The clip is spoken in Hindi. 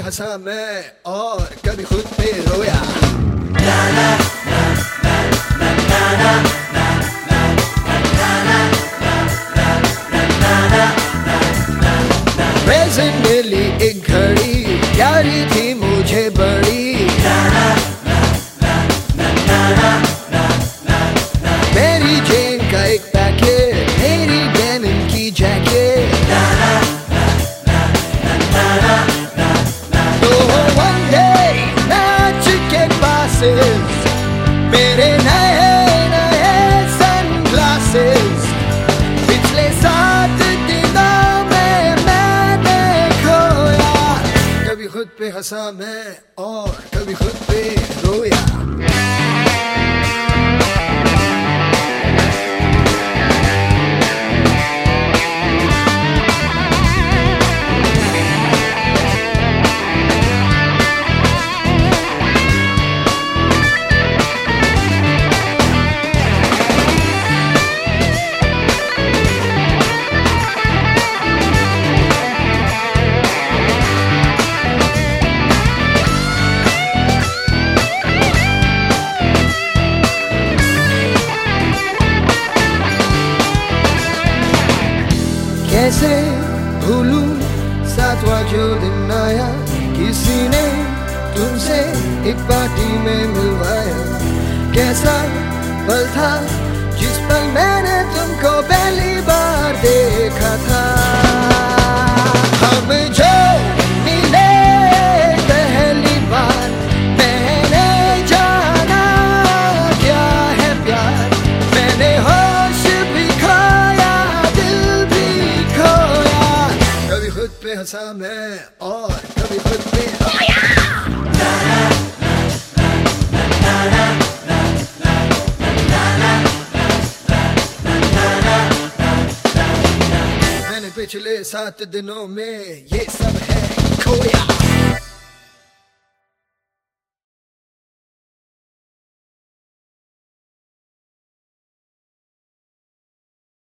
हंसा मैं और कभी खुद पे रोया। मिली एक घड़ी प्यारी थी मुझे बड़ी, मेरी जेन का एक पैकेट, मेरी डेनिम की जैकेट। तो one day मैच के पासेस, मेरे नए नए सनग्लासेस, पिछले 7 दिनों में मैंने खोया। कभी खुद पे हंसा मैं और कभी खुद पे रोया। कैसे भूलूं सातवां जो दिन आया, किसी ने तुमसे एक पार्टी में मिलवाया। कैसा पल था जिस पल मैंने तुमको पहली बार देखा था। हम जो मिले पहली बार, मैंने जाना क्या है प्यार। मैंने होश भी खोया, दिल भी खोया। कभी खुद पे हंसा मैं और कभी खुद पे रोया। मैंने पिछले 7 दिनों में ये सब है खोया।